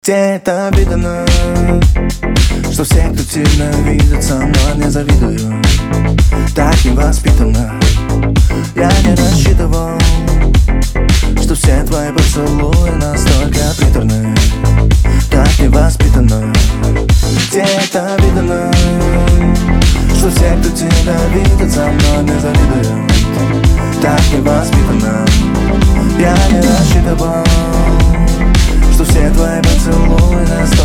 Где это видано, что все, кто тебя видит, со мной не завидую. Так невоспитанно, я не рассчитывал, что все твои поцелуи настолько приторны. Так невоспитанно, где это видано, что все, кто тебя видит, со мной не завидуют. Так невоспитанно, я не рассчитывал, что все твои поцелуи настолько